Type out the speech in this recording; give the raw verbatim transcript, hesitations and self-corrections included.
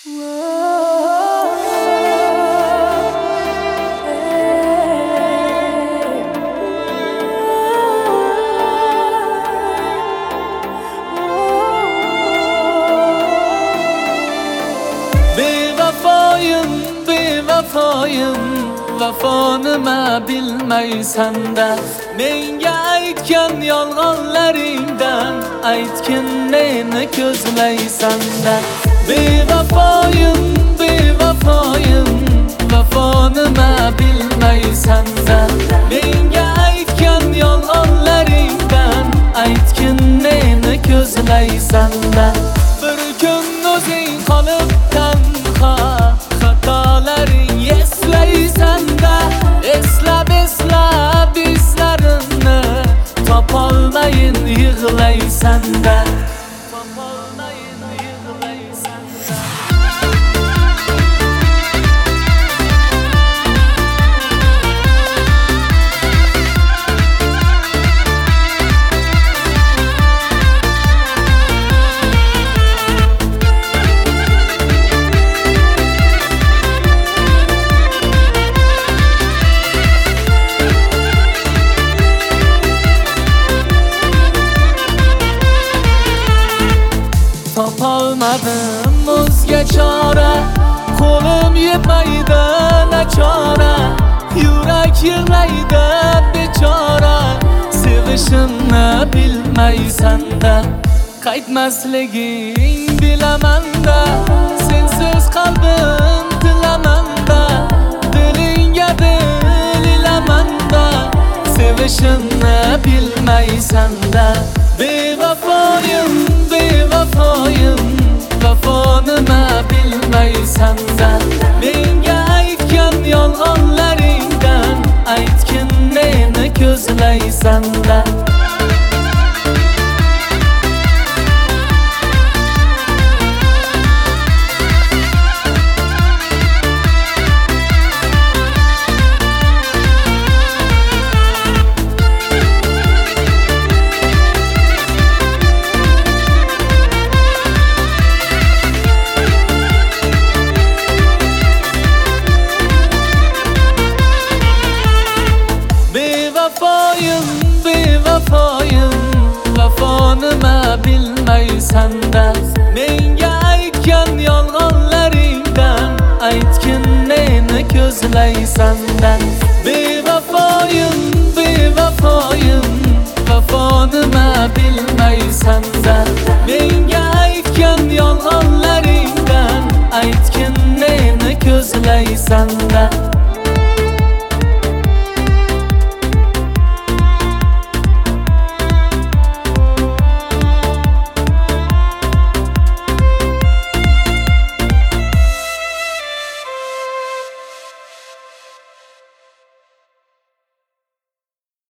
Bevafoyim, bevafoyim, vafo nima bilmaysan-da. Menga aytgan yolg'onlaringdan aytgin meni ko'zlaysan-da. Bevafoyim, bevafoyim, vafo nima bilmaysan-da. Menga aytgan yolg'onlaringdan aytgin meni ko'zlaysan-da. Bir kun o'zing qolib tanho, xatolaring eslaysan-da. Eslab eslab izlarimni topolmayin yig'laysan-da. Topolmayin yig'laysan-da. Topolmadim o'zga chora, qo'lim yetmaydi nachora. Yurak yig'laydi bechora, sevishimni bilmaysan-da. Qaytmasliging bilaman-da, sensiz qalbim tilaman-da. Dilingga dil ilaman-da, sevishimni bilmaysan-da. Bevafoyim, bevafoyim, vafo nima bilmaysan-da. Menga aytgan yolg'onlaringdan aytgin meni ko'zlaysan-da. Bevafoyim, bevafoyim, vafo nima bilmaysan-da. Menga aytgan yolg'onlaringdan aytgin meni ko'zlaysan-da. Bevafoyim, bevafoyim, vafo nima bilmaysan-da. Menga aytgan yolg'onlaringdan aytgin meni ko'zlaysan-da.